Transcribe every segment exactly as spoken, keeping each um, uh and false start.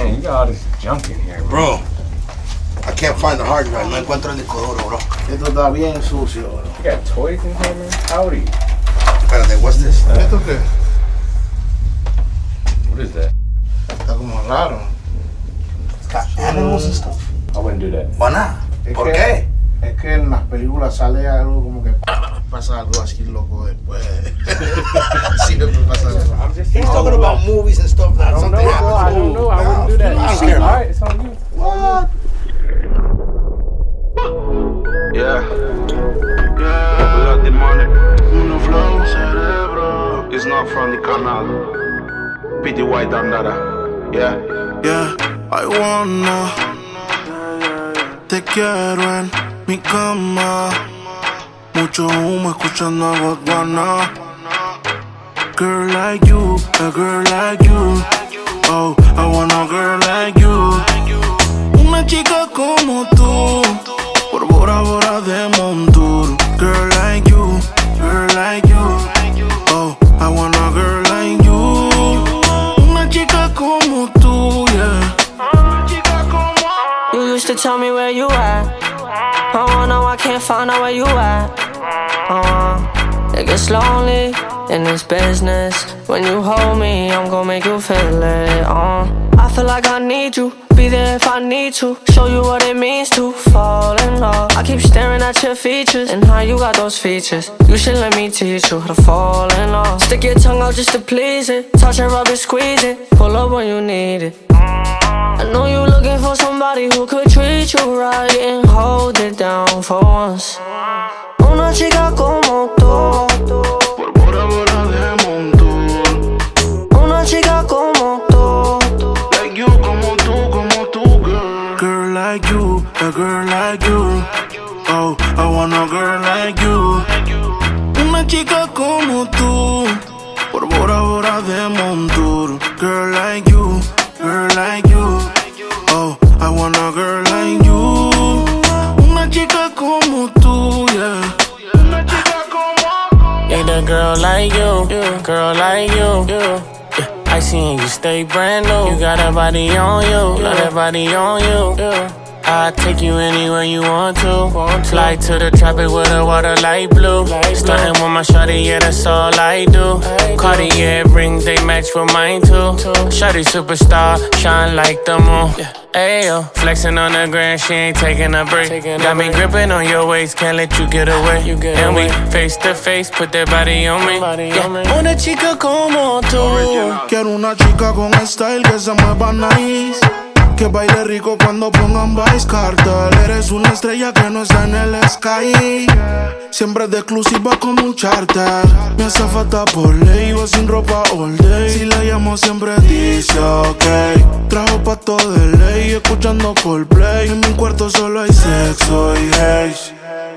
Man, you got all this junk in here, bro. I can't find the hard drive. No encuentro el disco duro, bro. Esto está bien sucio, bro. You got toys in here, man? How old are you? Espérate, what's this? ¿Esto qué? What is that? Está como raro. It's got animals and stuff. I wouldn't do that. Why not? Es ¿Por que, qué? Es que en las películas sale algo como que pasa algo así loco después. Sí, después pasa algo. I'm just He's talking about movies and stuff. That I don't something know, bro. happens. I don't know. I wouldn't do that. I don't care, All man. right, it's on you. What? Yeah, yeah, we got the money. Uno flow, cerebro. It's not from the canal. P D Y Dandara. Yeah, yeah. I wanna. Te quiero en mi cama. Mucho humo escuchando a Guaguana. Girl like you, a girl like you. Oh, I want a girl like you. Una chica como tú. Por Bora Bora de Montour. Girl like you, girl like you. Oh, I want a girl like you. Una chica como tú, yeah. Una chica como tú. You used to tell me where you at. Oh, no, I can't find out where you at. Oh, it gets lonely in this business. When you hold me, I'm gon' make you feel it. Oh, I feel like I need you. Be there if I need to. Show you what it means to fall in love. I keep staring at your features and how you got those features. You should let me teach you how to fall in love. Stick your tongue out just to please it. Touch it, rub it, squeeze it. Pull up when you need it. I know you looking for somebody who could treat you right and hold it down for once. Una chica como tú. Por Bora Bora de Montour. Una chica como tú. Like you, como tú, como tú, girl. Girl like you, a girl like you. Oh, I want a girl like you. Una chica como tú. Por Bora Bora de Montour. Girl like you, girl like you. Oh, I want a girl like you. Una chica como tú, yeah. Una chica como tú. Need a girl like you, girl like you. Yeah, I seen you stay brand new. You got a body on you, got a body on you. I'll take you anywhere you want to. Fly to the tropic with the water light blue. Starting with my shawty, yeah, that's all I do. Cartier rings, they match with mine too. Shawty superstar, shine like the moon. Ayo, flexing on the ground, she ain't taking a break. Got me gripping on your waist, can't let you get away. And we face to face, put that body on me. Yeah. Una chica como tú. Quiero una chica con style que se mueva nice. Que baile rico cuando pongan Vice Cartel. Eres una estrella que no está en el sky. Siempre es de exclusiva como un charter. Me hace falta por ley, iba sin ropa all day. Si la llamo siempre dice ok. Trajo pato de ley, escuchando Coldplay. En mi cuarto solo hay sexo y haze.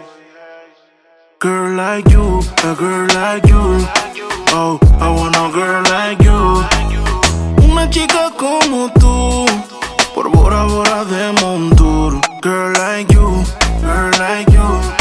Girl like you, a girl like you. Oh, I want a girl like you. Una chica como tú. Por Bora Bora de Montour. Girl like you, girl like you.